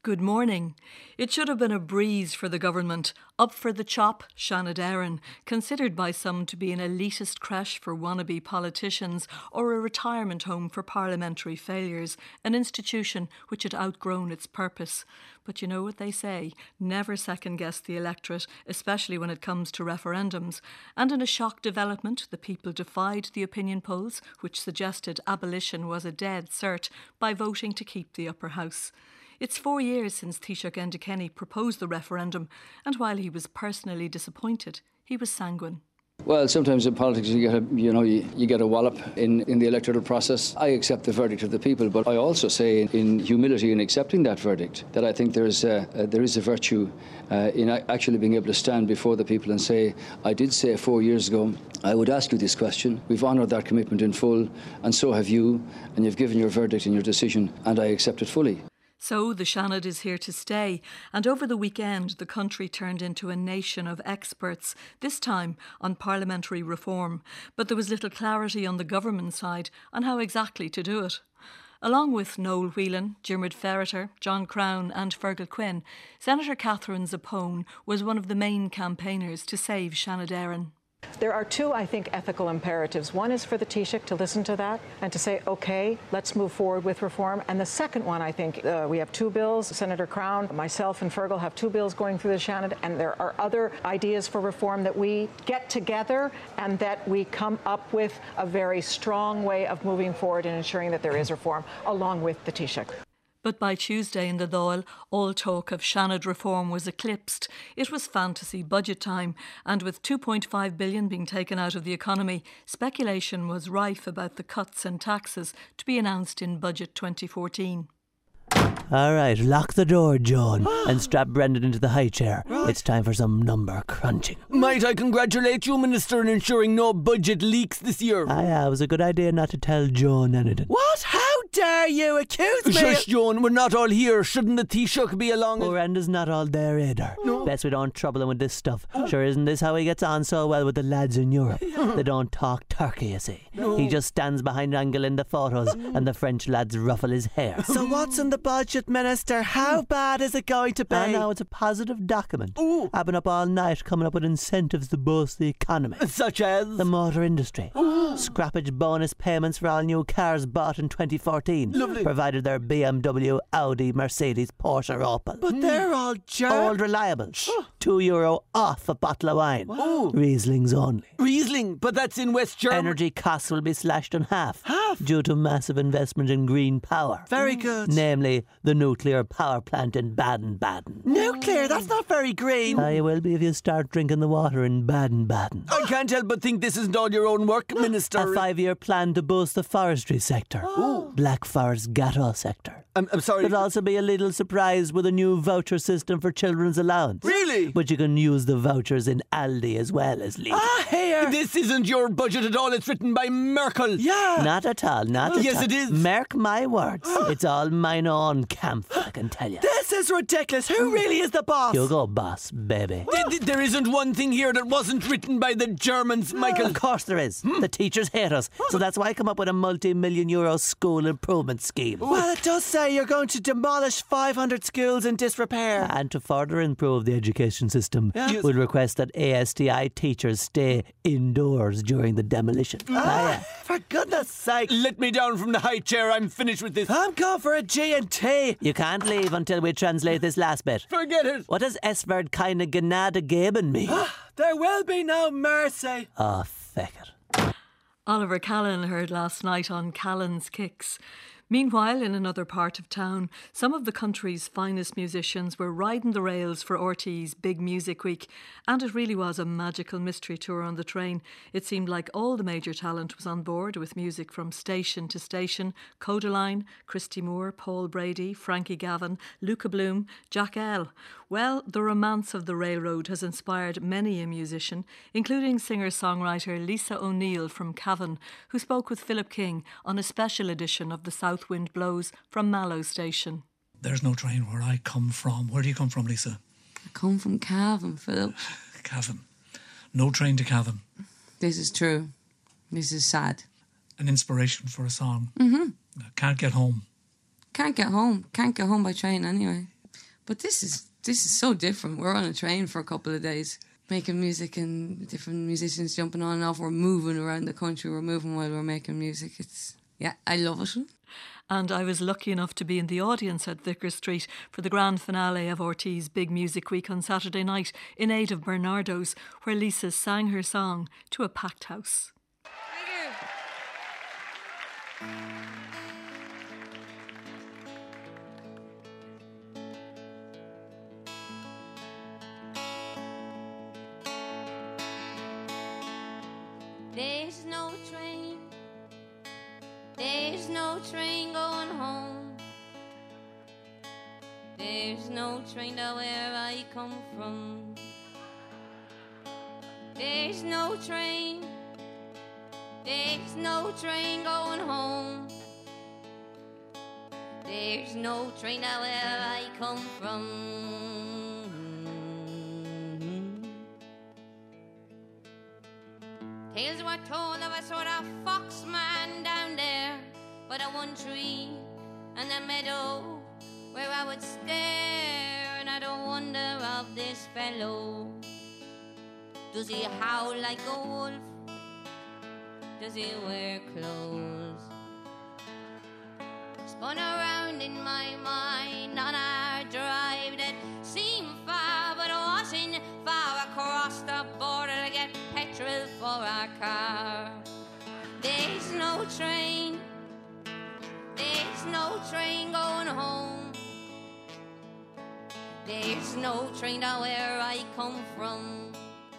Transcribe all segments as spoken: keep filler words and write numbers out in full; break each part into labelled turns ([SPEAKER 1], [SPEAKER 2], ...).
[SPEAKER 1] Good morning. It should have been a breeze for the government. Up for the chop, Shanadaran, considered by some to be an elitist creche for wannabe politicians or a retirement home for parliamentary failures, an institution which had outgrown its purpose. But you know what they say, never second-guess the electorate, especially when it comes to referendums. And in a shock development, the people defied the opinion polls, which suggested abolition was a dead cert, by voting to keep the upper house. It's four years since Taoiseach Enda Kenny proposed the referendum, and while he was personally disappointed, he was sanguine.
[SPEAKER 2] Well, sometimes in politics you get a, you know, you, you get a wallop in, in the electoral process. I accept the verdict of the people, but I also say in humility in accepting that verdict that I think there's a, uh, there is a virtue uh, in actually being able to stand before the people and say, I did say four years ago, I would ask you this question. We've honoured that commitment in full, and so have you, and you've given your verdict and your decision, and I accept it fully.
[SPEAKER 1] So the Seanad is here to stay, and over the weekend the country turned into a nation of experts, this time on parliamentary reform. But there was little clarity on the government side on how exactly to do it. Along with Noel Whelan, Diarmuid Ferriter, John Crown and Fergal Quinn, Senator Catherine Zappone was one of the main campaigners to save Shanadaran.
[SPEAKER 3] There are two, I think, ethical imperatives. One is for the Taoiseach to listen to that and to say, OK, let's move forward with reform. And the second one, I think, uh, we have two bills. Senator Crown, myself and Fergal have two bills going through the Seanad, and there are other ideas for reform that we get together and that we come up with a very strong way of moving forward and ensuring that there is reform, along with the Taoiseach.
[SPEAKER 1] But by Tuesday in the Dáil, all talk of Seanad reform was eclipsed. It was fantasy budget time, and with two point five billion being taken out of the economy, speculation was rife about the cuts and taxes to be announced in Budget twenty fourteen.
[SPEAKER 4] All right, lock the door, John, and strap Brendan into the high chair. Right. It's time for some number crunching.
[SPEAKER 5] Might I congratulate you, Minister, in ensuring no budget leaks this year?
[SPEAKER 4] Ah, yeah, it was a good idea not to tell John anything.
[SPEAKER 5] What? How dare you accuse me? Shush, John, we're not all here. Shouldn't the Taoiseach be along?
[SPEAKER 4] Oh, Brendan's not all there either.
[SPEAKER 5] No.
[SPEAKER 4] Best we don't trouble him with this stuff. Oh. Sure, isn't this how he gets on so well with the lads in Europe? Yeah. They don't talk turkey, you see. No. He just stands behind Angela in the photos and the French lads ruffle his hair.
[SPEAKER 5] So what's in the budget, Minister? How bad is it going to be?
[SPEAKER 4] I know, it's a positive document.
[SPEAKER 5] Ooh.
[SPEAKER 4] I've been up all night coming up with incentives to boost the economy.
[SPEAKER 5] Such as?
[SPEAKER 4] The motor industry.
[SPEAKER 5] Ooh.
[SPEAKER 4] Scrappage bonus payments for all new cars bought in twenty fourteen.
[SPEAKER 5] Lovely.
[SPEAKER 4] Provided they're B M W, Audi, Mercedes, Porsche or Opel.
[SPEAKER 5] But mm. they're all jerk.
[SPEAKER 4] Old reliable. Two euro off a bottle of wine.
[SPEAKER 5] Ooh.
[SPEAKER 4] Riesling's only.
[SPEAKER 5] Riesling? But that's in West Germany.
[SPEAKER 4] Energy costs will be slashed in half.
[SPEAKER 5] Half?
[SPEAKER 4] Due to massive investment in green power.
[SPEAKER 5] Very good.
[SPEAKER 4] Namely, the nuclear power plant in Baden-Baden.
[SPEAKER 5] Nuclear? That's not very green.
[SPEAKER 4] I will be if you start drinking the water in Baden-Baden.
[SPEAKER 5] I can't help but think this isn't all your own work, Minister.
[SPEAKER 4] A five-year plan to boost the forestry sector.
[SPEAKER 5] Ooh.
[SPEAKER 4] Black Forest Gatto sector.
[SPEAKER 5] I'm, I'm sorry.
[SPEAKER 4] There'll also be a little surprise with a new voucher system for children's allowance.
[SPEAKER 5] Really?
[SPEAKER 4] But you can use the vouchers in Aldi as well as Lidl.
[SPEAKER 5] Ah, here! This isn't your budget at all. It's written by Merkel. Yeah.
[SPEAKER 4] Not at all, not at
[SPEAKER 5] yes,
[SPEAKER 4] all.
[SPEAKER 5] Yes, it is.
[SPEAKER 4] Mark my words. It's all mine own camp, I can tell you.
[SPEAKER 5] This is ridiculous. Who really is the boss?
[SPEAKER 4] You go, boss, baby.
[SPEAKER 5] Th- there isn't one thing here that wasn't written by the Germans, Michael.
[SPEAKER 4] Of course there is. The teachers hate us. So that's why I come up with a multi-million euro school improvement scheme.
[SPEAKER 5] Well, it does say you're going to demolish five hundred schools in disrepair.
[SPEAKER 4] And to further improve the education system,
[SPEAKER 5] yes.
[SPEAKER 4] we'll request that A S T I teachers stay indoors during the demolition.
[SPEAKER 5] Ah,
[SPEAKER 4] ah, yeah.
[SPEAKER 5] For goodness sake. Let me down from the high chair. I'm finished with this. I'm going for a G and T.
[SPEAKER 4] You can't leave until we translate this last bit.
[SPEAKER 5] Forget it.
[SPEAKER 4] What does Esverd keine Gnade geben mean?
[SPEAKER 5] There will be no mercy.
[SPEAKER 4] Oh, feck it.
[SPEAKER 1] Oliver Callan heard last night on Callan's Kicks. Meanwhile, in another part of town, some of the country's finest musicians were riding the rails for R T É's Big Music Week, and it really was a magical mystery tour on the train. It seemed like all the major talent was on board, with music from station to station. Codaline, Christy Moore, Paul Brady, Frankie Gavin, Luca Bloom, Jack L. Well, the romance of the railroad has inspired many a musician, including singer-songwriter Lisa O'Neill from Cavan, who spoke with Philip King on a special edition of The South Wind Blows from Mallow Station.
[SPEAKER 6] There's no train where I come from. Where do you come from, Lisa?
[SPEAKER 7] I come from Cavan, Phil.
[SPEAKER 6] Cavan. No train to Cavan.
[SPEAKER 7] This is true. This is sad.
[SPEAKER 6] An inspiration for a song.
[SPEAKER 7] Mm-hmm.
[SPEAKER 6] Can't get home.
[SPEAKER 7] Can't get home. Can't get home by train anyway. But this is this is so different. We're on a train for a couple of days, making music and different musicians jumping on and off. We're moving around the country. We're moving while we're making music. It's, yeah, I love it.
[SPEAKER 1] And I was lucky enough to be in the audience at Vicar Street for the grand finale of R T É's Big Music Week on Saturday night in aid of Bernardo's, where Lisa sang her song to a packed house.
[SPEAKER 8] Thank you. There's no train, there's no train going home. There's no train to where I come from. There's no train, there's no train going home. There's no train to where I come from. Tales were told of a sort of fox man down there by the one tree and the meadow where I would stare, and I don't wonder of this fellow. Does he howl like a wolf? Does he wear clothes? Spun around in my mind on our drive that seemed far but wasn't far, across the border to get petrol for our car. There's no train, there's no train going home. There's no train to where I come from.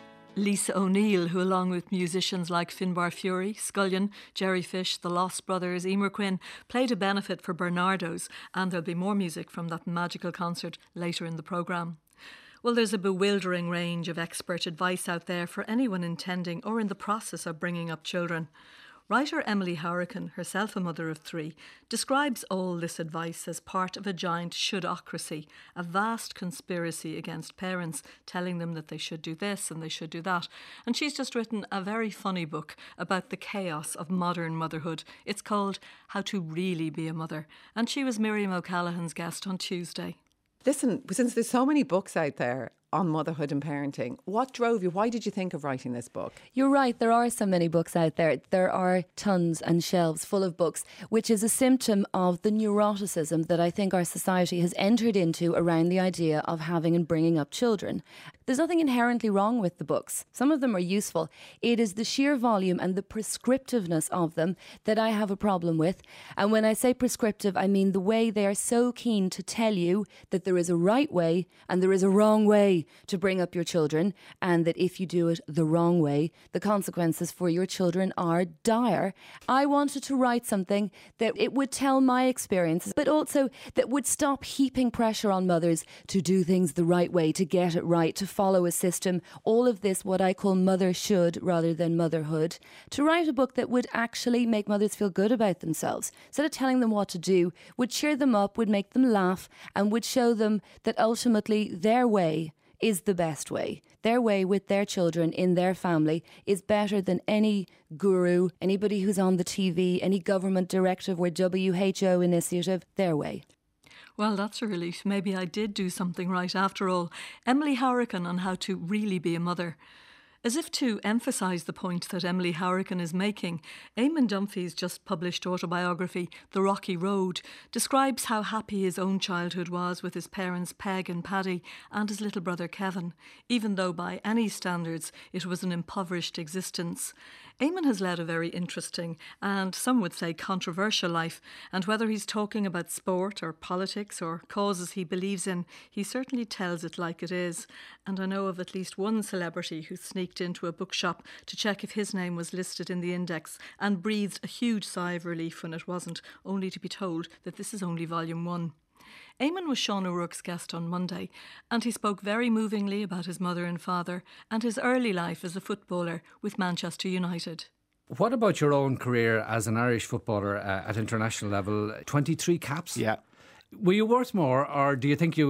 [SPEAKER 1] Lisa O'Neill, who along with musicians like Finbar Fury, Scullion, Jerry Fish, the Lost Brothers, Emer Quinn, played a benefit for Bernardo's, and there'll be more music from that magical concert later in the programme. Well, there's a bewildering range of expert advice out there for anyone intending or in the process of bringing up children. Writer Emily Hourican, herself a mother of three, describes all this advice as part of a giant shouldocracy, a vast conspiracy against parents, telling them that they should do this and they should do that. And she's just written a very funny book about the chaos of modern motherhood. It's called How to Really Be a Mother. And she was Miriam O'Callaghan's guest on Tuesday.
[SPEAKER 9] Listen, since there's so many books out there on motherhood and parenting, what drove you? Why did you think of writing this book?
[SPEAKER 10] You're right, there are so many books out there. There are tons and shelves full of books, which is a symptom of the neuroticism that I think our society has entered into around the idea of having and bringing up children. There's nothing inherently wrong with the books. Some of them are useful. It is the sheer volume and the prescriptiveness of them that I have a problem with. And when I say prescriptive, I mean the way they are so keen to tell you that there is a right way and there is a wrong way to bring up your children, and that if you do it the wrong way, the consequences for your children are dire. I wanted to write something that it would tell my experiences, but also that would stop heaping pressure on mothers to do things the right way, to get it right, to follow a system. All of this, what I call mother should rather than motherhood. To write a book that would actually make mothers feel good about themselves, instead of telling them what to do, would cheer them up, would make them laugh, and would show them that ultimately their way is the best way. Their way with their children in their family is better than any guru, anybody who's on the T V, any government directive or W H O initiative. Their way.
[SPEAKER 1] Well, that's a relief. Maybe I did do something right after all. Emily Hourican on How to Really Be a Mother. As if to emphasise the point that Emily Hourican is making, Eamon Dunphy's just published autobiography, The Rocky Road, describes how happy his own childhood was with his parents Peg and Paddy and his little brother Kevin, even though by any standards it was an impoverished existence. Eamon has led a very interesting and some would say controversial life, and whether he's talking about sport or politics or causes he believes in, he certainly tells it like it is. And I know of at least one celebrity who sneaked into a bookshop to check if his name was listed in the index and breathed a huge sigh of relief when it wasn't, only to be told that this is only volume one. Eamon was Sean O'Rourke's guest on Monday, and he spoke very movingly about his mother and father and his early life as a footballer with Manchester United.
[SPEAKER 11] What about your own career as an Irish footballer uh, at international level? twenty-three caps?
[SPEAKER 5] Yeah.
[SPEAKER 11] Were you worth more, or do you think you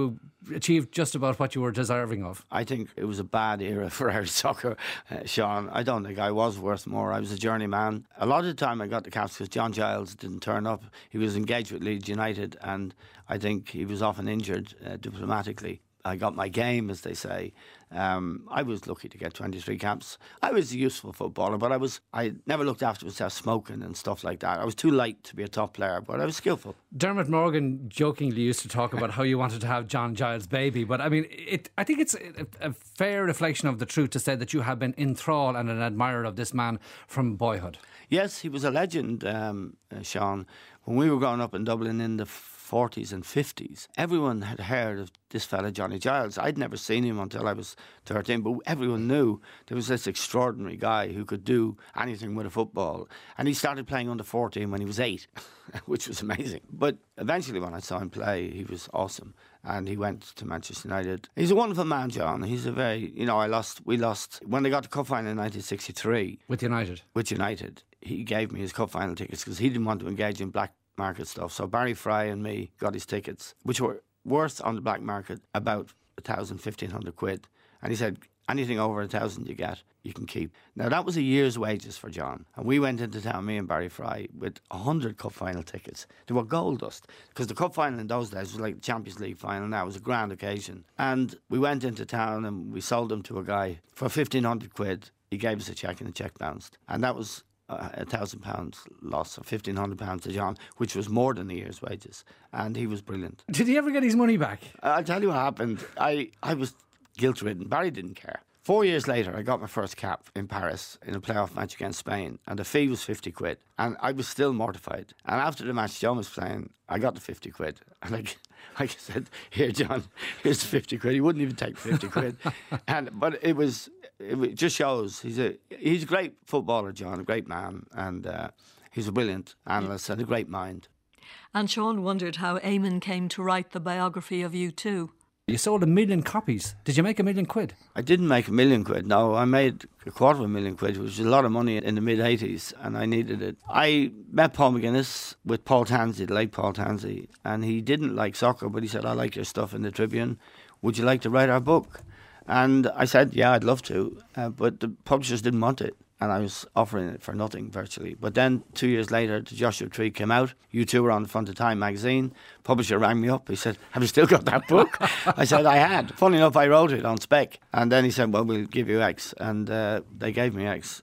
[SPEAKER 11] achieved just about what you were deserving of.
[SPEAKER 12] I think it was a bad era for Irish soccer, uh, Sean. I don't think I was worth more. I was a journeyman. A lot of the time I got the caps because John Giles didn't turn up. He was engaged with Leeds United, and I think he was often injured uh, diplomatically. I got my game, as they say. Um, I was lucky to get twenty-three caps. I was a useful footballer, but I was I never looked after myself smoking and stuff like that. I was too light to be a top player, but I was skillful.
[SPEAKER 11] Dermot Morgan jokingly used to talk about how you wanted to have John Giles' baby, but I mean, it. I think it's a, a fair reflection of the truth to say that you have been in thrall and an admirer of this man from boyhood.
[SPEAKER 12] Yes, he was a legend, um, uh, Sean. When we were growing up in Dublin in the forties and fifties, everyone had heard of this fella Johnny Giles. I'd never seen him until I was thirteen, but everyone knew there was this extraordinary guy who could do anything with a football. And he started playing under fourteen when he was eight, which was amazing. But eventually when I saw him play, he was awesome. And he went to Manchester United. He's a wonderful man, John. He's a very, you know, I lost, we lost, when they got to cup final in nineteen sixty-three.
[SPEAKER 11] With United?
[SPEAKER 12] With United. He gave me his cup final tickets because he didn't want to engage in black market stuff. So Barry Fry and me got his tickets, which were worth on the black market about a thousand, fifteen hundred quid. And he said, anything over a thousand you get, you can keep. Now that was a year's wages for John. And we went into town, me and Barry Fry, with a hundred cup final tickets. They were gold dust. Because the cup final in those days was like the Champions League final now. It was a grand occasion. And we went into town and we sold them to a guy for fifteen hundred quid. He gave us a cheque and the cheque bounced. And that was a thousand pounds loss, or fifteen hundred pounds to John, which was more than a year's wages, and he was brilliant.
[SPEAKER 11] Did he ever get his money back?
[SPEAKER 12] I'll tell you what happened. I, I was guilt-ridden. Barry didn't care. Four years later, I got my first cap in Paris in a playoff match against Spain, and the fee was fifty quid, and I was still mortified. And after the match John was playing, I got the fifty quid, and I, I said, "Here, John, here's the fifty quid." He wouldn't even take fifty quid, and but it was. It just shows he's a he's a great footballer, John, a great man, and uh, he's a brilliant analyst and a great mind.
[SPEAKER 1] And Sean wondered how Eamon came to write the biography of you too.
[SPEAKER 11] You sold a million copies. Did you make a million quid?
[SPEAKER 12] I didn't make a million quid, no. I made a quarter of a million quid, which was a lot of money in the mid-eighties, and I needed it. I met Paul McGuinness with Paul Tansey, the late Paul Tansey, and he didn't like soccer, but he said, "I like your stuff in the Tribune. Would you like to write our book?" And I said, yeah, I'd love to, uh, but the publishers didn't want it, and I was offering it for nothing virtually. But then two years later, the Joshua Tree came out. You two were on the front of Time magazine. Publisher rang me up. He said, "Have you still got that book?" I said, "I had." Funny enough, I wrote it on spec. And then he said, "Well, we'll give you X." And uh, they gave me X.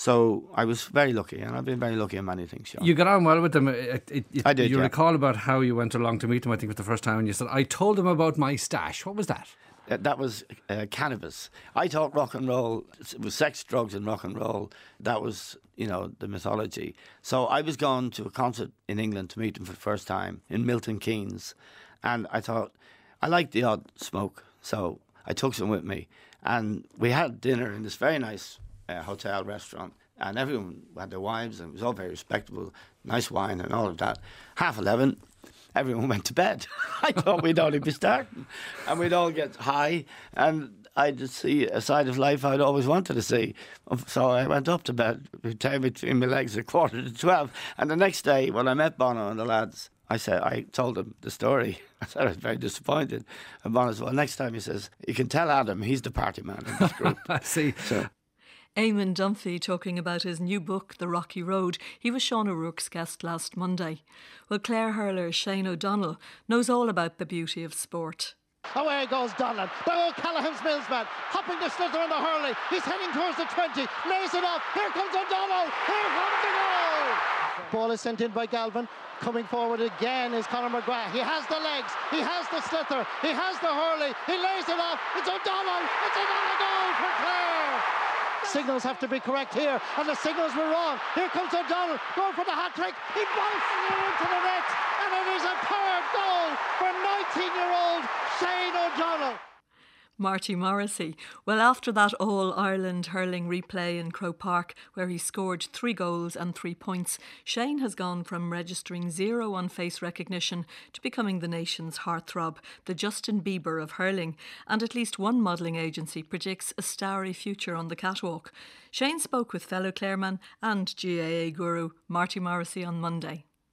[SPEAKER 12] So I was very lucky, and I've been very lucky in many things, Sean.
[SPEAKER 11] You got on well with them. It, it, it,
[SPEAKER 12] I did,
[SPEAKER 11] You
[SPEAKER 12] yeah.
[SPEAKER 11] recall about how you went along to meet them, I think, for the first time, and you said, "I told them about my stash." What was that?
[SPEAKER 12] Uh, that was uh, cannabis. I thought rock and roll, it was sex, drugs and rock and roll. That was, you know, the mythology. So I was going to a concert in England to meet them for the first time in Milton Keynes. And I thought, I like the odd smoke. So I took some with me. And we had dinner in this very nice uh, hotel restaurant. And everyone had their wives, and it was all very respectable, nice wine and all of that. Half eleven. Everyone went to bed. I thought we'd only be starting, and we'd all get high, and I'd see a side of life I'd always wanted to see. So I went up to bed, with tail between my legs at quarter to twelve. And the next day, when I met Bono and the lads, I said, I told them the story. I said I was very disappointed. And Bono said, "Well, next time," he says, "you can tell Adam he's the party man in this group."
[SPEAKER 11] I see.
[SPEAKER 12] So.
[SPEAKER 1] Eamon Dunphy talking about his new book, The Rocky Road. He was Sean O'Rourke's guest last Monday. Well, Clare hurler Shane O'Donnell knows all about the beauty of sport.
[SPEAKER 13] Away goes Donlan. There goes Callaghan's Millsman. Hopping the sliotar in the hurley. He's heading towards the twenty. Lays it off. Here comes O'Donnell. Here comes the goal. Ball is sent in by Galvin. Coming forward again is Conor McGrath. He has the legs. He has the sliotar. He has the hurley. He lays it off. It's O'Donnell. It's another goal for Clare. Signals have to be correct here, and the signals were wrong. Here comes O'Donnell, going for the hat-trick. He bounces it into the net, and it is a third goal for nineteen-year-old Shane O'Donnell.
[SPEAKER 1] Marty Morrissey. Well, after that All-Ireland hurling replay in Croke Park, where he scored three goals and three points, Shane has gone from registering zero on face recognition to becoming the nation's heartthrob, the Justin Bieber of hurling, and at least one modelling agency predicts a starry future on the catwalk. Shane spoke with fellow Clareman and G A A guru Marty Morrissey on Monday.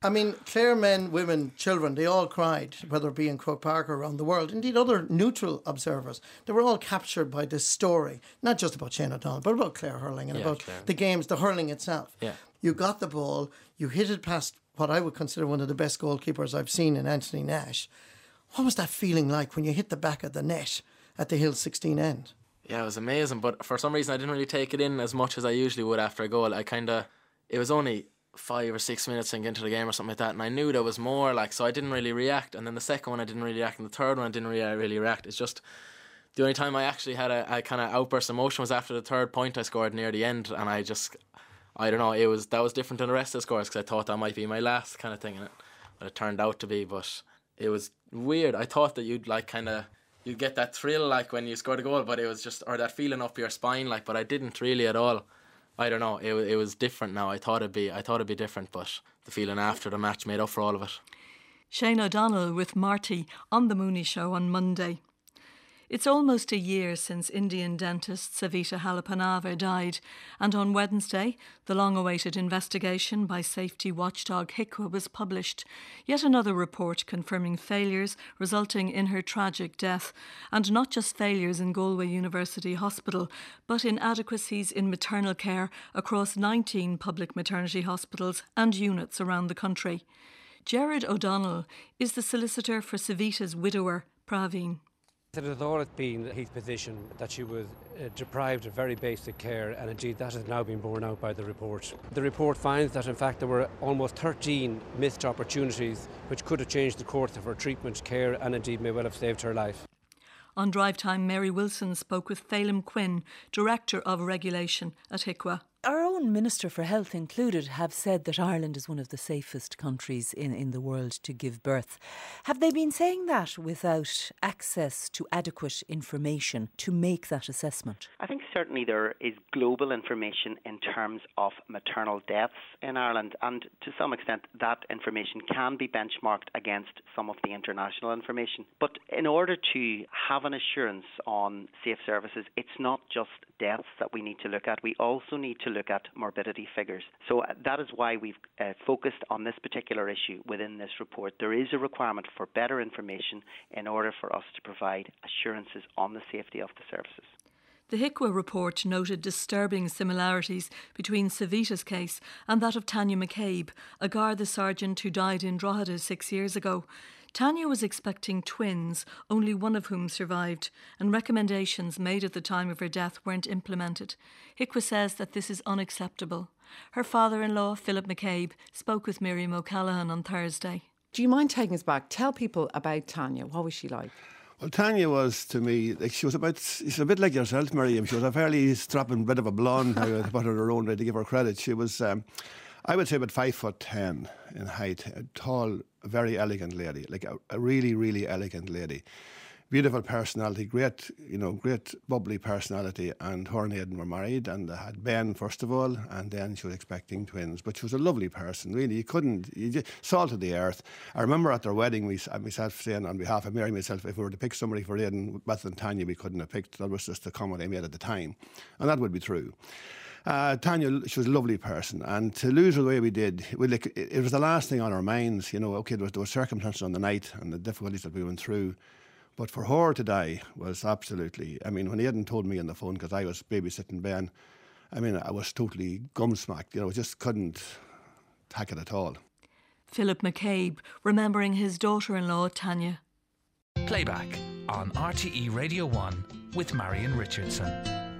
[SPEAKER 13] I mean, Clare men, women, children, they all cried, whether it be in Croke Park or around the world. Indeed, other neutral observers, they were all captured by this story, not just about Shane O'Donnell, but about Clare hurling and
[SPEAKER 14] yeah,
[SPEAKER 13] about
[SPEAKER 14] Clare.
[SPEAKER 13] the games, the hurling itself.
[SPEAKER 14] Yeah.
[SPEAKER 13] You got the ball, you hit it past what I would consider one of the best goalkeepers I've seen in Anthony Nash. What was that feeling like when you hit the back of the net at the Hill sixteen end?
[SPEAKER 14] Yeah, it was amazing, but for some reason I didn't really take it in as much as I usually would after a goal. I kind of, it was only five or six minutes into the game or something like that, and I knew there was more, like, so I didn't really react. And then the second one I didn't really react, and the third one I didn't really, really react. It's just the only time I actually had a, a kind of outburst of emotion was after the third point I scored near the end, and I just, I don't know, it was that was different than the rest of the scores because I thought that might be my last kind of thing, and it, but it turned out to be. But it was weird. I thought that you'd like kind of you'd get that thrill like when you scored a goal, but it was just, or that feeling up your spine, like, but I didn't really at all. I don't know. It it was different now. I thought it'd be I thought it'd be different, but the feeling after the match made up for all of it.
[SPEAKER 1] Shane O'Donnell with Marty on the Mooney Show on Monday. It's almost a year since Indian dentist Savita Halappanavar died, and on Wednesday, the long-awaited investigation by safety watchdog H I C W A was published. Yet another report confirming failures resulting in her tragic death, and not just failures in Galway University Hospital, but inadequacies in maternal care across nineteen public maternity hospitals and units around the country. Gerard O'Donnell is the solicitor for Savita's widower, Praveen.
[SPEAKER 15] It had always been his position that she was uh, deprived of very basic care, and indeed that has now been borne out by the report. The report finds that in fact there were almost thirteen missed opportunities which could have changed the course of her treatment, care, and indeed may well have saved her life.
[SPEAKER 1] On Drive Time, Mary Wilson spoke with Phelim Quinn, Director of Regulation at H I C W A.
[SPEAKER 16] Our own Minister for Health included have said that Ireland is one of the safest countries in, in the world to give birth. Have they been saying that without access to adequate information to make that assessment?
[SPEAKER 17] I think certainly there is global information in terms of maternal deaths in Ireland, and to some extent that information can be benchmarked against some of the international information. But in order to have an assurance on safe services, it's not just deaths that we need to look at. We also need to look at morbidity figures. So uh, that is why we've uh, focused on this particular issue within this report. There is a requirement for better information in order for us to provide assurances on the safety of the services.
[SPEAKER 1] The H I C W A report noted disturbing similarities between Savita's case and that of Tanya McCabe, a Garda sergeant who died in Drogheda six years ago. Tanya was expecting twins, only one of whom survived, and recommendations made at the time of her death weren't implemented. H I C W A says that this is unacceptable. Her father-in-law, Philip McCabe, spoke with Miriam O'Callaghan on Thursday.
[SPEAKER 9] Do you mind taking us back? Tell people about Tanya. What was she like?
[SPEAKER 18] Well, Tanya was, to me, like she was about, she's a bit like yourself, Miriam. She was a fairly strapping bit of a blonde, I would put her in her own way to give her credit. She was, um, I would say, about five foot ten in height, a tall, very elegant lady, like a, a really, really elegant lady. Beautiful personality, great, you know, great bubbly personality, and her and Aidan were married, and they had Ben first of all, and then she was expecting twins. But she was a lovely person, really. You couldn't, you just, salt of the earth. I remember at their wedding, we, myself saying on behalf of Mary and myself, if we were to pick somebody for Aidan better than Tanya, we couldn't have picked. That was just the comment they made at the time, and that would be true. Uh, Tanya, she was a lovely person, and to lose her the way we did, we, like, it, it was the last thing on our minds. You know, okay, there was, there was circumstances on the night and the difficulties that we went through. But for her to die was absolutely, I mean, when Aidan told me on the phone, because I was babysitting Ben, I mean, I was totally gumsmacked, you know, just couldn't tack it at all.
[SPEAKER 1] Philip McCabe, remembering his daughter-in-law, Tanya.
[SPEAKER 19] Playback on R T E Radio one with Marion Richardson.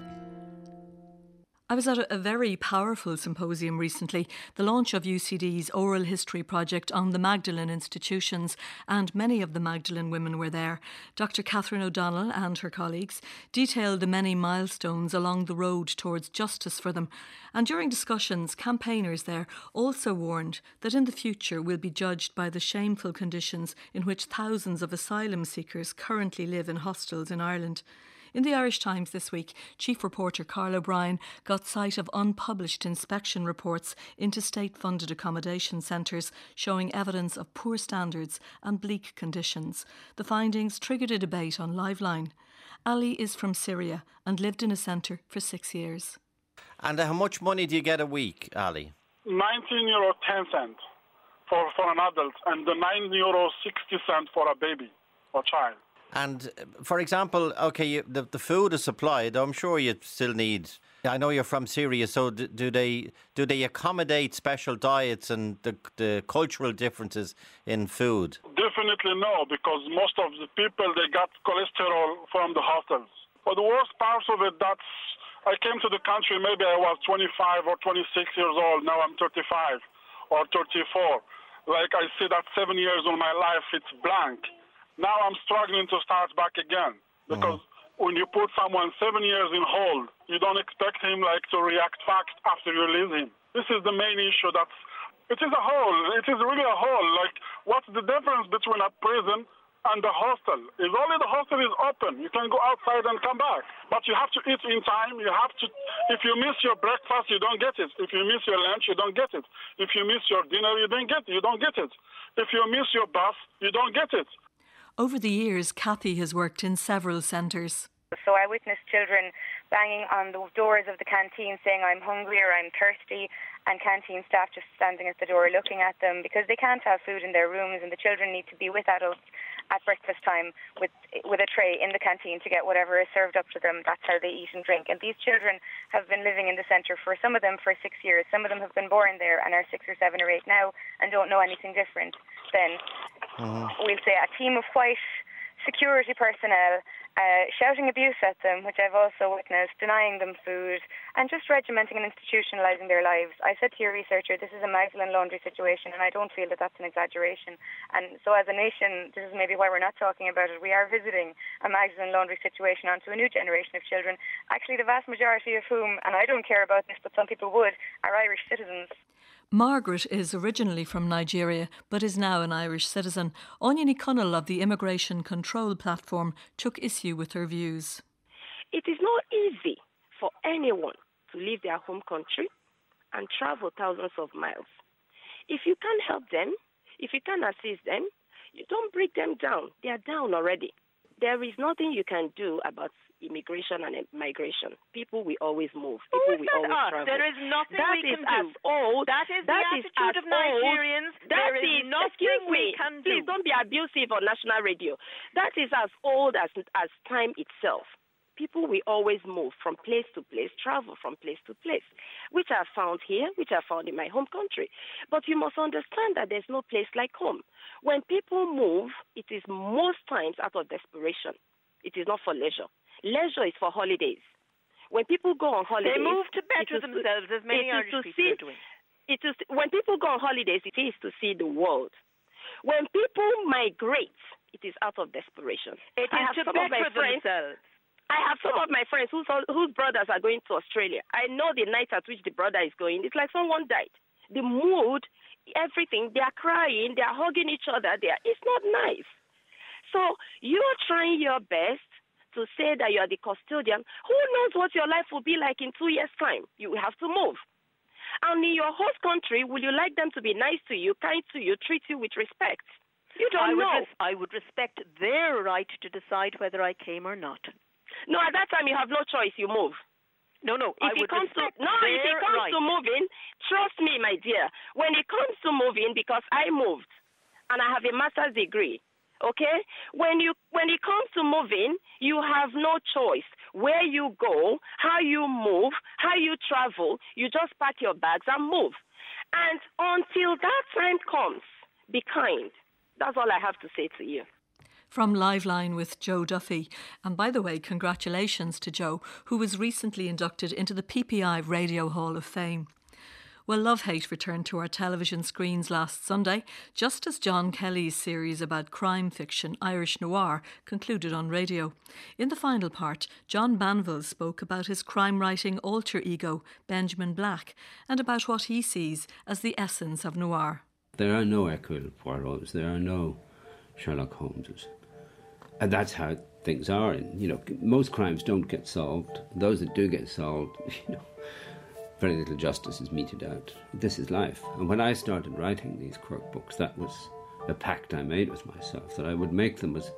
[SPEAKER 1] I was at a, a very powerful symposium recently, the launch of U C D's oral history project on the Magdalen institutions, and many of the Magdalen women were there. Doctor Catherine O'Donnell and her colleagues detailed the many milestones along the road towards justice for them. And during discussions, campaigners there also warned that in the future we'll be judged by the shameful conditions in which thousands of asylum seekers currently live in hostels in Ireland. In the Irish Times this week, Chief Reporter Carl O'Brien got sight of unpublished inspection reports into state-funded accommodation centres showing evidence of poor standards and bleak conditions. The findings triggered a debate on Liveline. Ali is from Syria and lived in a centre for six years.
[SPEAKER 20] And how much money do you get a week, Ali?
[SPEAKER 21] nineteen euro ten cents.
[SPEAKER 20] for, for an adult and the nine euro sixty cent for a baby or child.
[SPEAKER 21] And for example, okay, you, the the food is supplied. I'm sure you still need. I know you're from Syria, so do, do they do they accommodate special diets and the the cultural differences in food?
[SPEAKER 20] Definitely no, because most of the people they got cholesterol from the hostels. But the worst part of it, that's I came to the country. Maybe I was twenty-five or twenty-six years old. Now I'm thirty-five or thirty-four. Like I see that seven years of my life, it's blank. Now I'm struggling to start back again because mm-hmm. when you put someone seven years in hold, you don't expect him like to react fast after you release him. This is the main issue. That's it is a hole. It is really a hole. Like what's the difference between a prison and the hostel? Is only the hostel is open. You can go outside and come back, but you have to eat in time. You have to. If you miss your breakfast, you don't get it. If you miss your lunch, you don't get it. If you miss your dinner, you don't get it. You don't get it. If you miss your bus, you don't get it.
[SPEAKER 1] Over the years, Kathy has worked in several centres.
[SPEAKER 22] So I witnessed children banging on the doors of the canteen saying, I'm hungry or I'm thirsty, and canteen staff just standing at the door looking at them because they can't have food in their rooms and the children need to be with adults at breakfast time with with a tray in the canteen to get whatever is served up to them. That's how they eat and drink. And these children have been living in the centre for some of them for six years. Some of them have been born there and are six or seven or eight now and don't know anything different. Then uh-huh. we'll say a team of white security personnel uh, shouting abuse at them, which I've also witnessed, denying them food, and just regimenting and institutionalising their lives. I said to your researcher, this is a Magdalene laundry situation, and I don't feel that that's an exaggeration. And so as a nation, this is maybe why we're not talking about it, we are visiting a Magdalene laundry situation onto a new generation of children, actually the vast majority of whom, and I don't care about this, but some people would, are Irish citizens.
[SPEAKER 1] Margaret is originally from Nigeria but is now an Irish citizen. Oniony Cunnell of the Immigration Control Platform took issue with her views.
[SPEAKER 23] It is not easy for anyone to leave their home country and travel thousands of miles. If you can't help them, if you can't assist them, you don't break them down. They are down already. There is nothing you can do about immigration and migration. People will always move. People will always
[SPEAKER 24] us?
[SPEAKER 23] travel.
[SPEAKER 24] There is nothing
[SPEAKER 23] that
[SPEAKER 24] we
[SPEAKER 23] is
[SPEAKER 24] can
[SPEAKER 23] as do.
[SPEAKER 24] Old. That is
[SPEAKER 23] that
[SPEAKER 24] the
[SPEAKER 23] is
[SPEAKER 24] attitude of Nigerians.
[SPEAKER 23] Old. That
[SPEAKER 24] there is,
[SPEAKER 23] is
[SPEAKER 24] nothing we
[SPEAKER 23] me.
[SPEAKER 24] can do.
[SPEAKER 23] Please don't be abusive on national radio. That is as old as as time itself. People will always move from place to place, travel from place to place, which are found here, which are found in my home country. But you must understand that there's no place like home. When people move, it is most times out of desperation. It is not for leisure. Leisure is for holidays. When people go on holidays,
[SPEAKER 24] they move to better themselves,
[SPEAKER 23] to,
[SPEAKER 24] as many Irish people
[SPEAKER 23] see,
[SPEAKER 24] are doing.
[SPEAKER 23] It is when people go on holidays, it is to see the world. When people migrate, it is out of desperation.
[SPEAKER 24] It
[SPEAKER 23] I
[SPEAKER 24] is
[SPEAKER 23] have
[SPEAKER 24] to
[SPEAKER 23] some of my
[SPEAKER 24] better
[SPEAKER 23] friends,
[SPEAKER 24] themselves.
[SPEAKER 23] I have some of my friends whose whose brothers are going to Australia. I know the night at which the brother is going. It's like someone died. The mood, everything. They are crying. They are hugging each other. They are, it's not nice. So you are trying your best to say that you are the custodian. Who knows what your life will be like in two years' time? You will have to move. And in your host country, will you like them to be nice to you, kind to you, treat you with respect? You don't
[SPEAKER 24] I would
[SPEAKER 23] know.
[SPEAKER 24] Res- I would respect their right to decide whether I came or not.
[SPEAKER 23] No, at that time you have no choice. You move.
[SPEAKER 24] No, no.
[SPEAKER 23] If
[SPEAKER 24] I
[SPEAKER 23] it
[SPEAKER 24] would
[SPEAKER 23] comes to
[SPEAKER 24] respect
[SPEAKER 23] no, if it
[SPEAKER 24] their
[SPEAKER 23] comes
[SPEAKER 24] right.
[SPEAKER 23] to moving, trust me, my dear. When it comes to moving, because I moved, and I have a master's degree. Okay? When you when it comes to moving, you have no choice. Where you go, how you move, how you travel, you just pack your bags and move. And until that time comes, be kind. That's all I have to say to you.
[SPEAKER 1] From Liveline with Joe Duffy. And by the way, congratulations to Joe, who was recently inducted into the P P I Radio Hall of Fame. Well, Love Hate returned to our television screens last Sunday, just as John Kelly's series about crime fiction, Irish Noir, concluded on radio. In the final part, John Banville spoke about his crime-writing alter ego, Benjamin Black, and about what he sees as the essence of noir.
[SPEAKER 25] There are no Hercule Poirots, there are no Sherlock Holmeses. And that's how things are. And, you know, most crimes don't get solved. Those that do get solved, you know, very little justice is meted out. This is life. And when I started writing these Quirk books, that was a pact I made with myself, that I would make them as,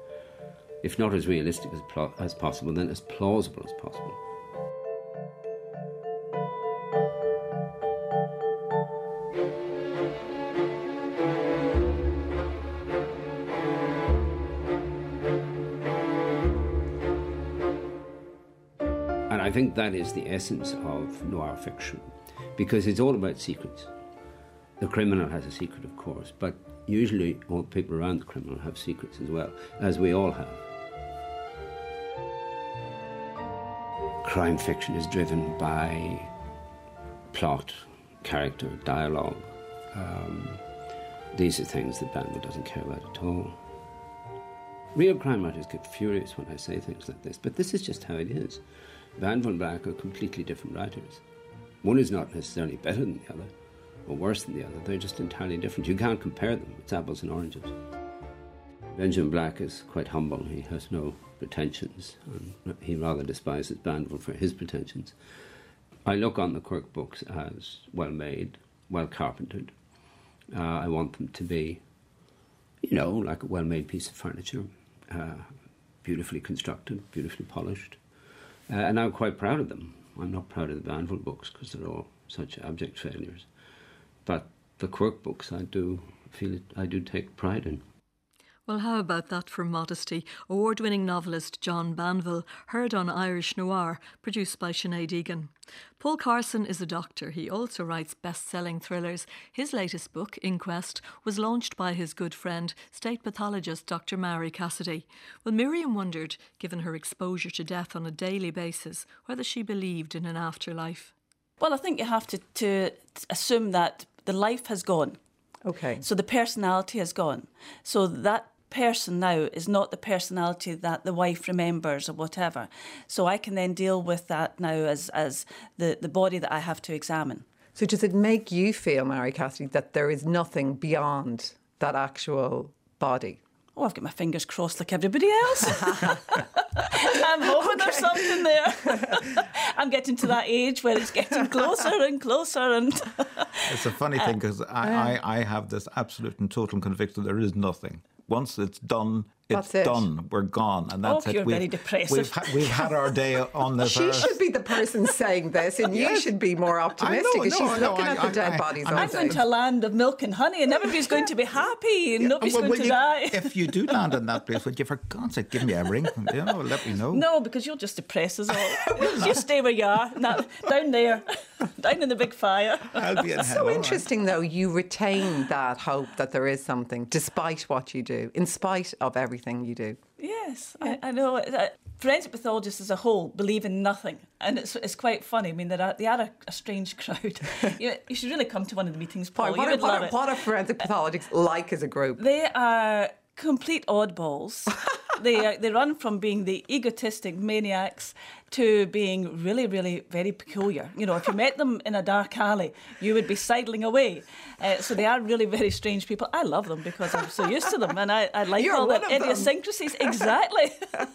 [SPEAKER 25] if not as realistic as, pl- as possible, then as plausible as possible. I think that is the essence of noir fiction, because it's all about secrets. The criminal has a secret, of course, but usually all the people around the criminal have secrets as well, as we all have. Crime fiction is driven by plot, character, dialogue. Um, these are things that Banville doesn't care about at all. Real crime writers get furious when I say things like this, but this is just how it is. Banville and Black are completely different writers. One is not necessarily better than the other, or worse than the other. They're just entirely different. You can't compare them. It's apples and oranges. Benjamin Black is quite humble. He has no pretensions, and he rather despises Banville for his pretensions. I look on the Quirk books as well-made, well-carpentered. Uh, I want them to be, you know, like a well-made piece of furniture, uh, beautifully constructed, beautifully polished. Uh, and I'm quite proud of them. I'm not proud of the Banville books because they're all such abject failures. But the Quirk books, I do feel it, I do take pride in.
[SPEAKER 1] Well, how about that for modesty? Award-winning novelist John Banville, heard on Irish Noir, produced by Sinead Egan. Paul Carson is a doctor. He also writes best-selling thrillers. His latest book, Inquest, was launched by his good friend, state pathologist Doctor Mary Cassidy. Well, Miriam wondered, given her exposure to death on a daily basis, whether she believed in an afterlife.
[SPEAKER 2] Well, I think you have to, to assume that the life has gone.
[SPEAKER 9] Okay.
[SPEAKER 2] So the personality has gone. So that person now is not the personality that the wife remembers or whatever. So I can then deal with that now as, as the, the body that I have to examine.
[SPEAKER 9] So does it make you feel, Mary Cassidy, that there is nothing beyond that actual body?
[SPEAKER 2] Oh, I've got my fingers crossed like everybody else. I'm hoping okay. there's something there. I'm getting to that age where it's getting closer and closer. And
[SPEAKER 3] it's a funny thing because I, I, I have this absolute and total conviction there is nothing. Once it's done, it's
[SPEAKER 9] it.
[SPEAKER 3] done. We're gone, and that's
[SPEAKER 2] oh,
[SPEAKER 3] it.
[SPEAKER 2] You're
[SPEAKER 3] we've,
[SPEAKER 2] very depressive.
[SPEAKER 3] We've, ha- we've had our day on this
[SPEAKER 9] She
[SPEAKER 3] earth.
[SPEAKER 9] should be the person saying this, and you should be more optimistic.
[SPEAKER 3] I know,
[SPEAKER 9] She's
[SPEAKER 3] no,
[SPEAKER 9] looking
[SPEAKER 3] no,
[SPEAKER 9] at
[SPEAKER 3] I,
[SPEAKER 9] the dead
[SPEAKER 3] I,
[SPEAKER 9] bodies
[SPEAKER 3] I,
[SPEAKER 9] all
[SPEAKER 2] I'm
[SPEAKER 9] day.
[SPEAKER 2] going to a land of milk and honey, and everybody's going to be happy, and yeah, nobody's
[SPEAKER 3] well,
[SPEAKER 2] going
[SPEAKER 3] well,
[SPEAKER 2] to
[SPEAKER 3] you,
[SPEAKER 2] die.
[SPEAKER 3] If you do land in that place, would you, for God's sake, give me a ring? You know, let me know.
[SPEAKER 2] No, because you'll just depress us all. You stay where you are, not, down there, down in the big fire.
[SPEAKER 3] I'll be in
[SPEAKER 9] It's so interesting, though, you retain that hope that there is something, despite what you do, in spite of everything you do.
[SPEAKER 2] Yes, I, I know. Forensic pathologists as a whole believe in nothing, and it's it's quite funny. I mean, they're, they are a, a strange crowd. you, you should really come to one of the meetings, Paul.
[SPEAKER 9] What,
[SPEAKER 2] you would
[SPEAKER 9] what,
[SPEAKER 2] love
[SPEAKER 9] what,
[SPEAKER 2] it.
[SPEAKER 9] what are forensic pathologists like as a group?
[SPEAKER 2] They are complete oddballs. they are, they run from being the egotistic maniacs to being really, really very peculiar. You know, if you met them in a dark alley, you would be sidling away. Uh, so they are really very strange people. I love them because I'm so used to them, and I, I like
[SPEAKER 9] You're
[SPEAKER 2] all the
[SPEAKER 9] one of them.
[SPEAKER 2] idiosyncrasies. Exactly.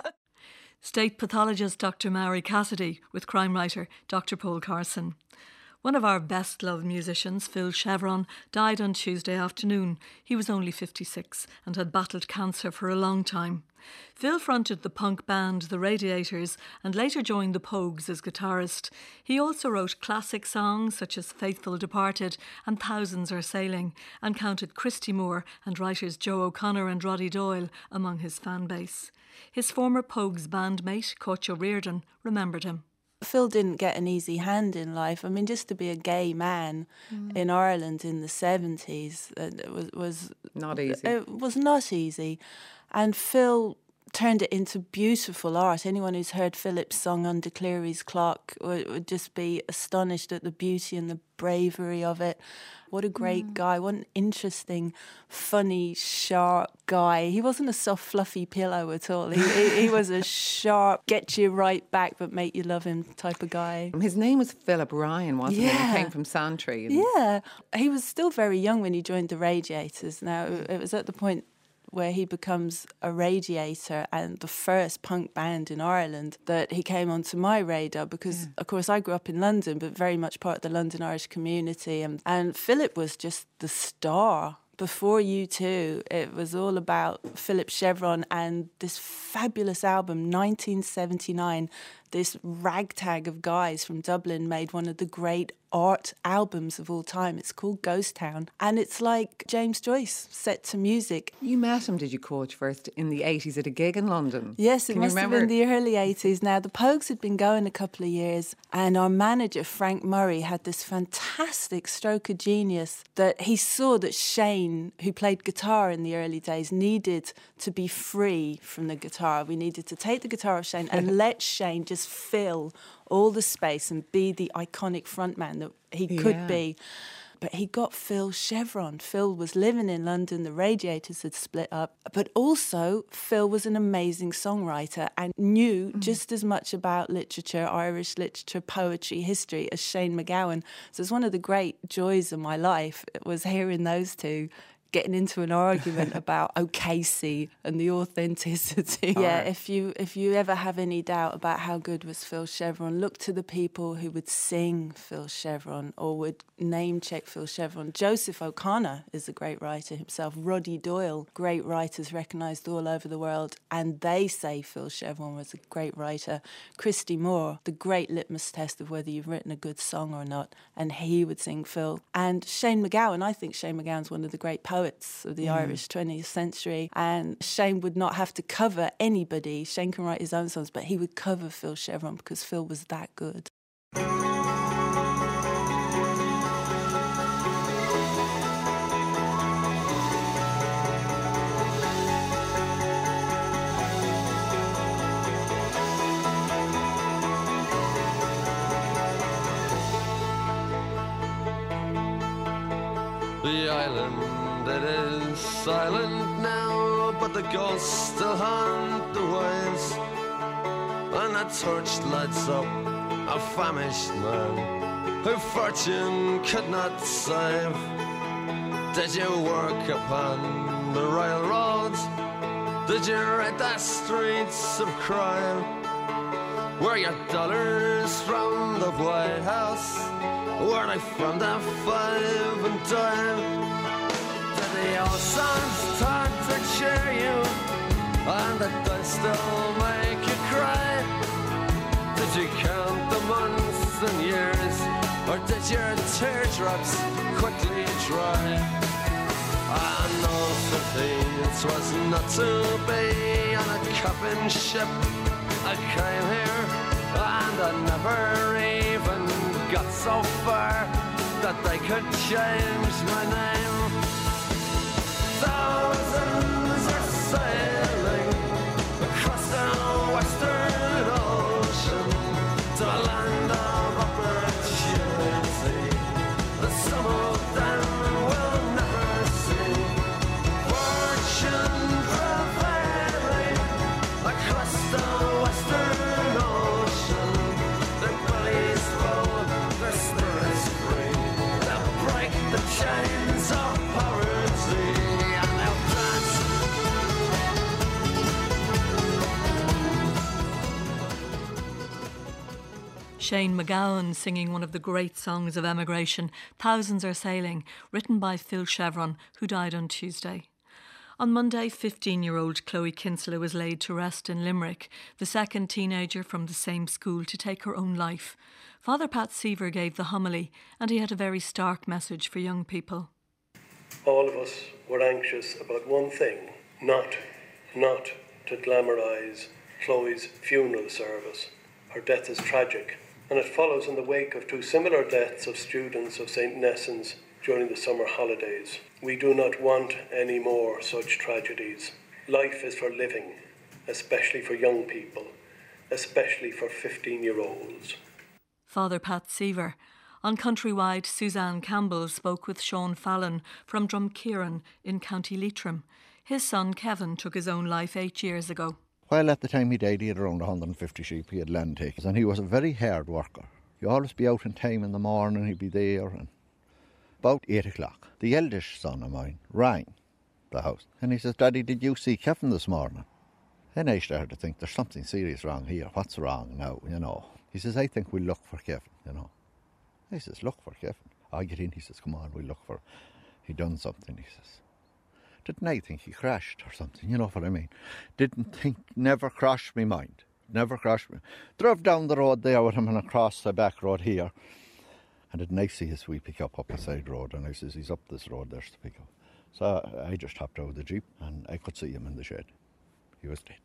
[SPEAKER 1] State pathologist Doctor Mary Cassidy with crime writer Doctor Paul Carson. One of our best-loved musicians, Phil Chevron, died on Tuesday afternoon. He was only fifty-six and had battled cancer for a long time. Phil fronted the punk band The Radiators and later joined the Pogues as guitarist. He also wrote classic songs such as Faithful Departed and Thousands Are Sailing, and counted Christy Moore and writers Joe O'Connor and Roddy Doyle among his fan base. His former Pogues bandmate, Coach O'Riordan, remembered him.
[SPEAKER 4] Phil didn't get an easy hand in life. I mean, just to be a gay man mm. in Ireland in the seventies it was, was
[SPEAKER 9] not easy.
[SPEAKER 4] It was not easy. And Phil turned it into beautiful art. Anyone who's heard Philip's song Under Cleary's Clock would, would just be astonished at the beauty and the bravery of it. What a great mm. guy. What an interesting, funny, sharp guy. He wasn't a soft, fluffy pillow at all. He, he, he was a sharp, get you right back but make you love him type of guy.
[SPEAKER 9] His name was Philip Ryan, wasn't
[SPEAKER 4] yeah.
[SPEAKER 9] it? He came from Santry.
[SPEAKER 4] And yeah. He was still very young when he joined the Radiators. Now, it was at the point where he becomes a radiator and the first punk band in Ireland that he came onto my radar because, yeah. of course, I grew up in London, but very much part of the London Irish community. And, and Philip was just the star. Before U two, it was all about Philip Chevron and this fabulous album, nineteen seventy-nine, this ragtag of guys from Dublin made one of the great art albums of all time. It's called Ghost Town, and it's like James Joyce set to music.
[SPEAKER 9] You met him, did you, Coach, first in the eighties at a gig in London?
[SPEAKER 4] Yes, it
[SPEAKER 9] Can
[SPEAKER 4] must
[SPEAKER 9] you
[SPEAKER 4] have
[SPEAKER 9] remember?
[SPEAKER 4] been the early eighties. Now, the Pogues had been going a couple of years, and our manager, Frank Murray, had this fantastic stroke of genius that he saw that Shane, who played guitar in the early days, needed to be free from the guitar. We needed to take the guitar of Shane and let Shane just fill all the space and be the iconic frontman that he could
[SPEAKER 9] Yeah.
[SPEAKER 4] be. But he got Phil Chevron. Phil was living in London, the Radiators had split up. But also, Phil was an amazing songwriter and knew just as much about literature, Irish literature, poetry, history as Shane MacGowan. So it's one of the great joys of my life, it was hearing those two getting into an argument about O'Casey and the authenticity. Yeah, if you if you ever have any doubt about how good was Phil Chevron, look to the people who would sing Phil Chevron or would name check Phil Chevron. Joseph O'Connor is a great writer himself. Roddy Doyle, great writers recognised all over the world, and they say Phil Chevron was a great writer. Christy Moore, the great litmus test of whether you've written a good song or not, and he would sing Phil. And Shane MacGowan, I think Shane MacGowan's one of the great poets of the
[SPEAKER 9] Mm.
[SPEAKER 4] Irish twentieth century, and Shane would not have to cover anybody. Shane can write his own songs, but he would cover Phil Chevron because Phil was that good.
[SPEAKER 5] The island, it is silent now, but the ghosts still haunt the waves. And a torch lights up a famished man who fortune could not save. Did you work upon the railroads? Did you ride the streets of crime? Were your dollars from the White House? Were they from the five and dime? Did the old songs start to cheer you? And did they still make you cry? Did you count the months and years? Or did your teardrops quickly dry? I know Sophie was not to be on a copping ship. I came here and I never even got so far that they could change my name. Thousands are sailing across the western ocean to a land of opportunity that some of them will never see. Fortune prevailing across the western ocean, their bellies full, their spirits free. They'll break the chains of poverty and they'll dance.
[SPEAKER 1] Shane MacGowan singing one of the great songs of emigration, Thousands Are Sailing, written by Phil Chevron, who died on Tuesday. On Monday, fifteen-year-old Chloe Kinsella was laid to rest in Limerick, the second teenager from the same school to take her own life. Father Pat Seaver gave the homily, and he had a very stark message for young people.
[SPEAKER 6] All of us were anxious about one thing, not, not to glamorise Chloe's funeral service. Her death is tragic, and it follows in the wake of two similar deaths of students of Saint Nessans during the summer holidays. We do not want any more such tragedies. Life is for living, especially for young people, especially for fifteen-year-olds.
[SPEAKER 1] Father Pat Seaver. On Countrywide, Suzanne Campbell spoke with Sean Fallon from Drumkieran in County Leitrim. His son Kevin took his own life eight years ago.
[SPEAKER 7] Well, at the time he died, he had around one hundred fifty sheep. He had land takers, and he was a very hard worker. He'd always be out in time in the morning, he'd be there. And about eight o'clock, the eldest son of mine rang the house, and he says, "Daddy, did you see Kevin this morning?" And I started to think, there's something serious wrong here. What's wrong now, you know? He says, "I think we'll look for Kevin, you know." I says, "Look for Kevin." I get in, he says, "Come on, we'll look for him. He done something," he says. Didn't I think he crashed or something, you know what I mean? Didn't think, never crossed my mind never crashed me. Drove down the road there with him and across the back road here. And didn't I see his wee pick-up up the side road, and I says, he's up this road, there's the pick-up. So I just hopped out of the Jeep and I could see him in the shed. He was dead.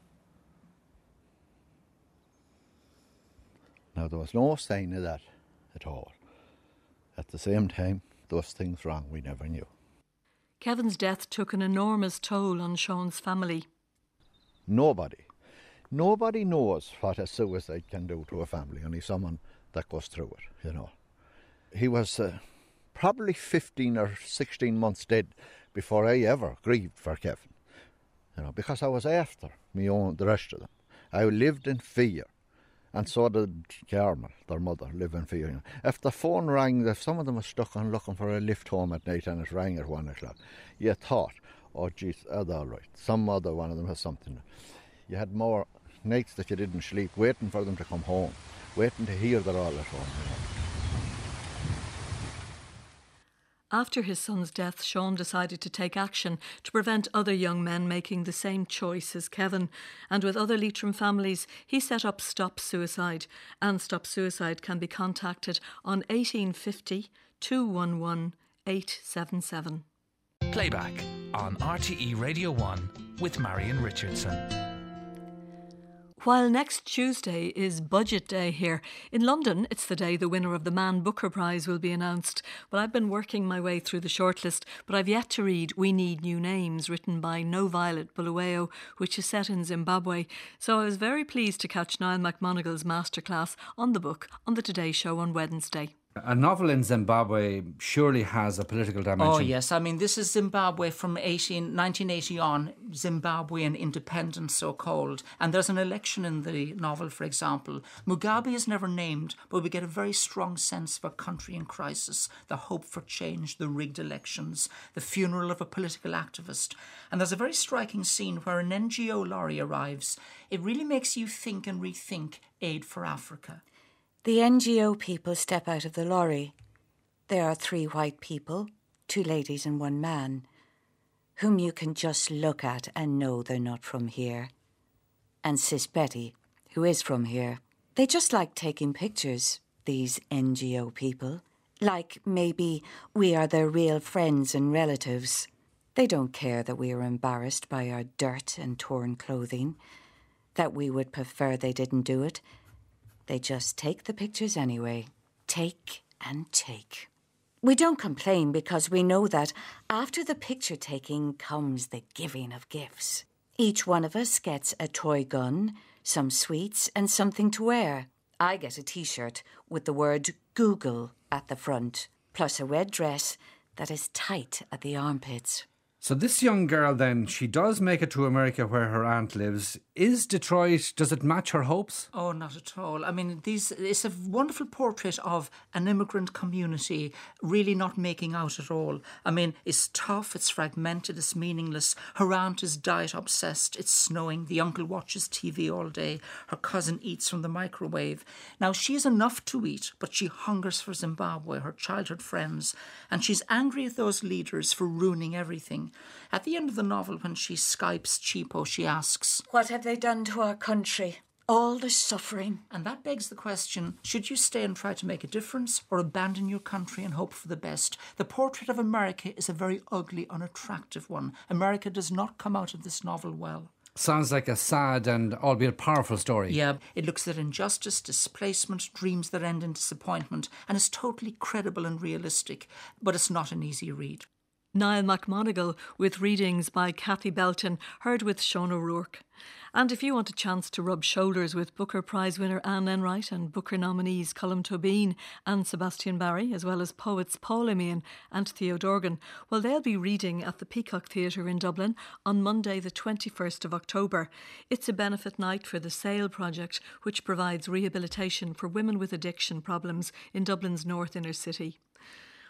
[SPEAKER 7] Now, there was no sign of that at all. At the same time, there was things wrong we never knew.
[SPEAKER 1] Kevin's death took an enormous toll on Sean's family.
[SPEAKER 7] Nobody, nobody knows what a suicide can do to a family, only someone that goes through it, you know. He was uh, probably fifteen or sixteen months dead before I ever grieved for Kevin, you know, because I was after me own, the rest of them. I lived in fear, and so did Carmel, their mother, live in fear. You know. If the phone rang, if some of them were stuck on looking for a lift home at night and it rang at one o'clock, you thought, oh, geez, that's all right. Some other one of them has something. You had more nights that you didn't sleep, waiting for them to come home, waiting to hear they're all at home. You know.
[SPEAKER 1] After his son's death, Sean decided to take action to prevent other young men making the same choice as Kevin. And with other Leitrim families, he set up Stop Suicide. And Stop Suicide can be contacted on eighteen fifty, two one one, eight seven seven.
[SPEAKER 19] Playback on R T E Radio one with Marion Richardson.
[SPEAKER 1] While next Tuesday is Budget Day here, in London it's the day the winner of the Man Booker Prize will be announced. Well, I've been working my way through the shortlist, but I've yet to read We Need New Names, written by No Violet Bulawayo, which is set in Zimbabwe. So I was very pleased to catch Niall McMonagle's masterclass on the book on the Today Show on Wednesday.
[SPEAKER 8] A novel in Zimbabwe surely has a political dimension.
[SPEAKER 10] Oh, yes. I mean, this is Zimbabwe from nineteen eighty on, Zimbabwean independence, so-called. And there's an election in the novel, for example. Mugabe is never named, but we get a very strong sense of a country in crisis, the hope for change, the rigged elections, the funeral of a political activist. And there's a very striking scene where an N G O lorry arrives. It really makes you think and rethink Aid for Africa.
[SPEAKER 11] The N G O people step out of the lorry. There are three white people, two ladies and one man, whom you can just look at and know they're not from here. And Sis Betty, who is from here. They just like taking pictures, these N G O people. Like maybe we are their real friends and relatives. They don't care that we are embarrassed by our dirt and torn clothing, that we would prefer they didn't do it. They just take the pictures anyway. Take and take. We don't complain because we know that after the picture taking comes the giving of gifts. Each one of us gets a toy gun, some sweets and something to wear. I get a T-shirt with the word Google at the front, plus a red dress that is tight at the armpits.
[SPEAKER 8] So this young girl then, she does make it to America where her aunt lives. Is Detroit, does it match her hopes?
[SPEAKER 10] Oh, not at all. I mean, these it's a wonderful portrait of an immigrant community really not making out at all. I mean, it's tough, it's fragmented, it's meaningless. Her aunt is diet obsessed, it's snowing, the uncle watches T V all day, her cousin eats from the microwave. Now, she has enough to eat, but she hungers for Zimbabwe, her childhood friends, and she's angry at those leaders for ruining everything. At the end of the novel, when she Skypes Chipo, she asks,
[SPEAKER 11] "What have they done to our country? All the suffering."
[SPEAKER 10] And that begs the question, should you stay and try to make a difference or abandon your country and hope for the best? The portrait of America is a very ugly, unattractive one. America does not come out of this novel well.
[SPEAKER 8] Sounds like a sad and albeit powerful story.
[SPEAKER 10] Yeah, it looks at injustice, displacement, dreams that end in disappointment, and is totally credible and realistic, but it's not an easy read.
[SPEAKER 1] Niall McMonagle with readings by Kathy Belton, heard with Sean O'Rourke. And if you want a chance to rub shoulders with Booker Prize winner Anne Enright and Booker nominees Colm Tóibín and Sebastian Barry, as well as poets Paul Emean and Theo Dorgan, well, they'll be reading at the Peacock Theatre in Dublin on Monday the twenty-first of October. It's a benefit night for the SAIL project, which provides rehabilitation for women with addiction problems in Dublin's north inner city.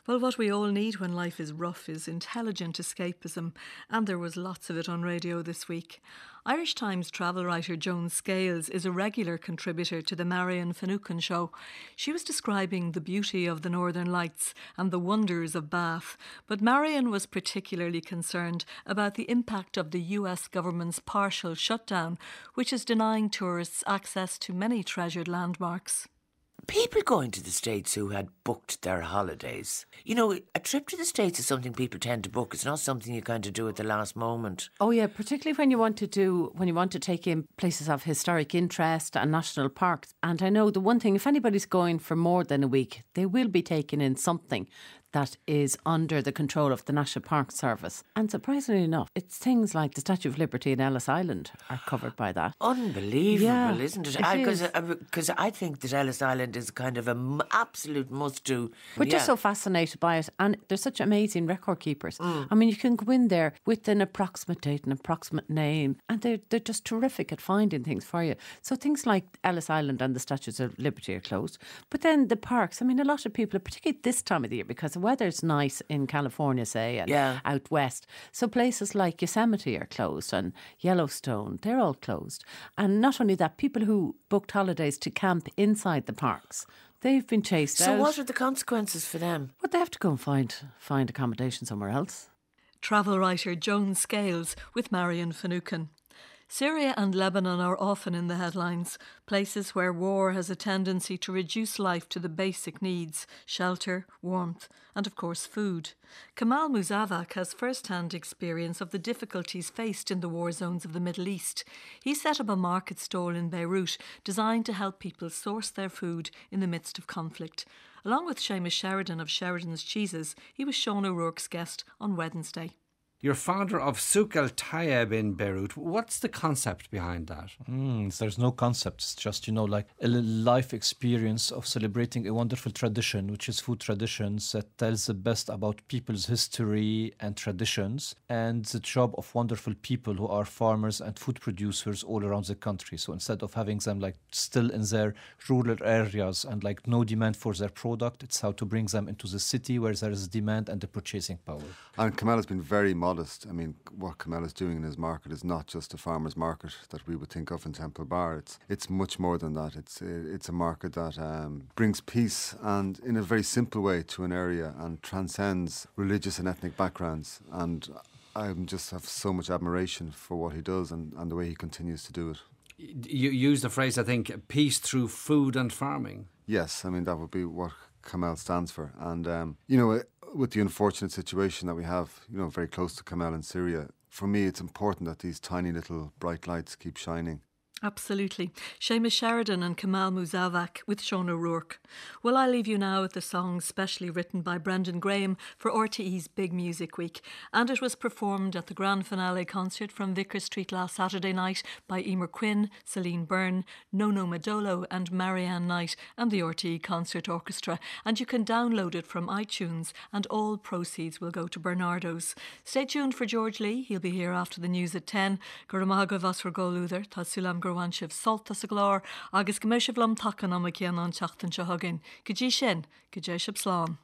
[SPEAKER 1] Well, what we all need when life is rough is intelligent escapism, and there was lots of it on radio this week. Irish Times travel writer Joan Scales is a regular contributor to the Marion Finucane Show. She was describing the beauty of the Northern Lights and the wonders of Bath, but Marion was particularly concerned about the impact of the U S government's partial shutdown, which is denying tourists access to many treasured landmarks.
[SPEAKER 12] People going to the States who had booked their holidays. You know, a trip to the States is something people tend to book. It's not something you kind of do at the last moment.
[SPEAKER 9] Oh yeah, particularly when you want to do, when you want to take in places of historic interest and national parks. And I know the one thing, if anybody's going for more than a week, they will be taking in something that is under the control of the National Park Service. And surprisingly enough, it's things like the Statue of Liberty in Ellis Island are covered by that.
[SPEAKER 12] Unbelievable,
[SPEAKER 9] yeah,
[SPEAKER 12] isn't it?
[SPEAKER 9] It
[SPEAKER 12] Because I, I, I think that Ellis Island is kind of an absolute must-do.
[SPEAKER 9] We're
[SPEAKER 12] yeah.
[SPEAKER 9] just so fascinated by it, and they're such amazing record keepers. Mm. I mean, you can go in there with an approximate date, an approximate name, and they're, they're just terrific at finding things for you. So things like Ellis Island and the Statues of Liberty are closed. But then the parks, I mean, a lot of people, particularly this time of the year, because the weather's nice in California, say, and
[SPEAKER 12] yeah.
[SPEAKER 9] out west. So places like Yosemite are closed and Yellowstone, they're all closed. And not only that, people who booked holidays to camp inside the parks, they've been chased
[SPEAKER 12] so
[SPEAKER 9] out.
[SPEAKER 12] So what are the consequences for them?
[SPEAKER 9] Well, they have to go and find, find accommodation somewhere else.
[SPEAKER 1] Travel writer Joan Scales with Marion Finucane. Syria and Lebanon are often in the headlines, places where war has a tendency to reduce life to the basic needs, shelter, warmth, and of course food. Kamal Muzavak has first-hand experience of the difficulties faced in the war zones of the Middle East. He set up a market stall in Beirut designed to help people source their food in the midst of conflict. Along with Seamus Sheridan of Sheridan's Cheeses, he was Sean O'Rourke's guest on Wednesday.
[SPEAKER 8] You're founder of Souk El Tayeb in Beirut. What's the concept behind that?
[SPEAKER 13] Mm, there's no concept. It's just, you know, like a life experience of celebrating a wonderful tradition, which is food traditions that tells the best about people's history and traditions, and the job of wonderful people who are farmers and food producers all around the country. So instead of having them like still in their rural areas and like no demand for their product, it's how to bring them into the city where there is demand and the purchasing power.
[SPEAKER 14] And Kamal has been very modest. I mean, what Kamal is doing in his market is not just a farmer's market that we would think of in Temple Bar. It's it's much more than that. It's it's a market that um, brings peace and in a very simple way to an area and transcends religious and ethnic backgrounds. And I just have so much admiration for what he does and, and the way he continues to do it.
[SPEAKER 8] You use the phrase, I think, peace through food and farming.
[SPEAKER 14] Yes, I mean, that would be what Kamal stands for. And, um, you know, with the unfortunate situation that we have, you know, very close to Kamal in Syria, for me it's important that these tiny little bright lights keep shining.
[SPEAKER 1] Absolutely. Seamus Sheridan and Kamal Muzavak with Sean O'Rourke. Well, I leave you now with the song specially written by Brendan Graham for R T E's Big Music Week, and it was performed at the grand finale concert from Vicar Street last Saturday night by Emer Quinn, Celine Byrne, Nono Madolo and Marianne Knight and the R T E Concert Orchestra, and you can download it from iTunes and all proceeds will go to Bernardo's. Stay tuned for George Lee. He'll be here after the news at ten. Guramaga Vasra Goluther, Tasulam Gurwan Shiv Salt Tasaglar, Agus Gamishivlam Takanamakian on Chachtan Shahagin. Gaji Shin, Gajay Shib Slán.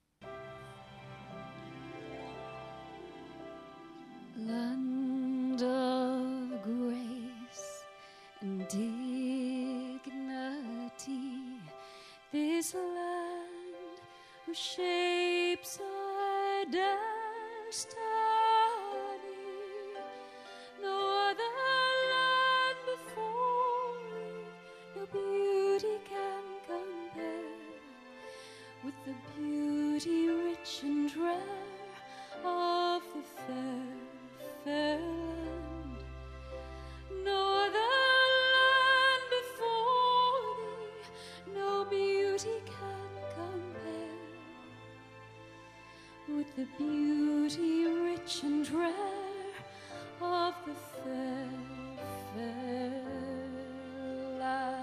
[SPEAKER 15] Land of grace and dignity, this land whose shapes our destiny. No other land before me, no beauty can compare with the beauty rich and rare of the fair, fair land. No other land before thee, no beauty can compare with the beauty rich and rare of the fair, fair land.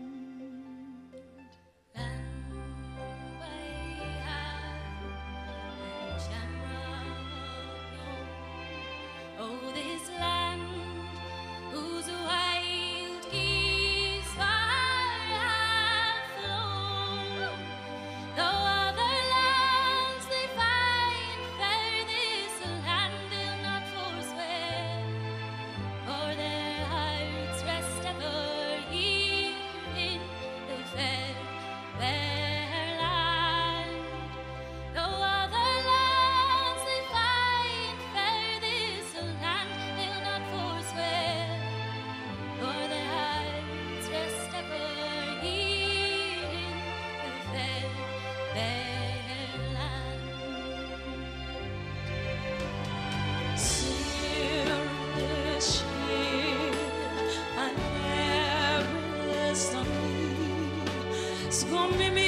[SPEAKER 15] Oh, this land whose wild geese far have flown, though other lands they It's gonna be me